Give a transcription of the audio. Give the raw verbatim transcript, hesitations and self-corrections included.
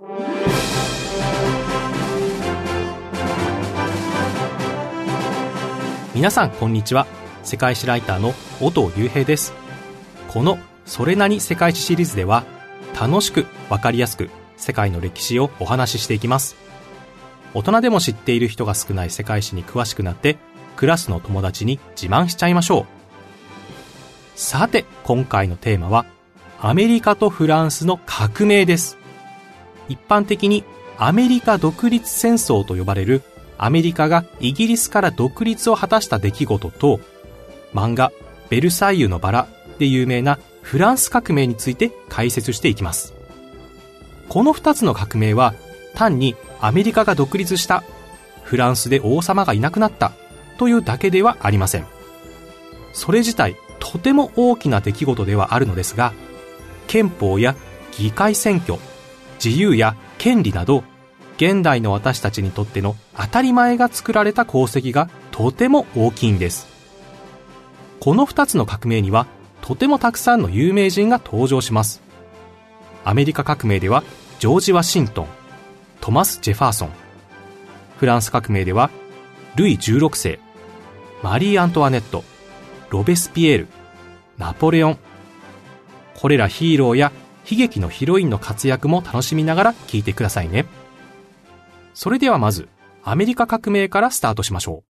皆さんこんにちは。世界史ライターの音尾雄平です。このそれなに世界史シリーズでは、楽しくわかりやすく世界の歴史をお話ししていきます。大人でも知っている人が少ない世界史に詳しくなって、クラスの友達に自慢しちゃいましょう。さて、今回のテーマはアメリカとフランスの革命です。一般的にアメリカ独立戦争と呼ばれるアメリカがイギリスから独立を果たした出来事と、漫画ベルサイユのバラで有名なフランス革命について解説していきます。この二つの革命は単にアメリカが独立した、フランスで王様がいなくなったというだけではありません。それ自体とても大きな出来事ではあるのですが、憲法や議会選挙、自由や権利など現代の私たちにとっての当たり前が作られた功績がとても大きいんです。この二つの革命にはとてもたくさんの有名人が登場します。アメリカ革命ではジョージ・ワシントン、トマス・ジェファーソン。フランス革命ではルイじゅうろくせい、マリー・アントワネット、ロベスピエール、ナポレオン。これらヒーローや悲劇のヒロインの活躍も楽しみながら聞いてくださいね。それではまずアメリカ革命からスタートしましょう。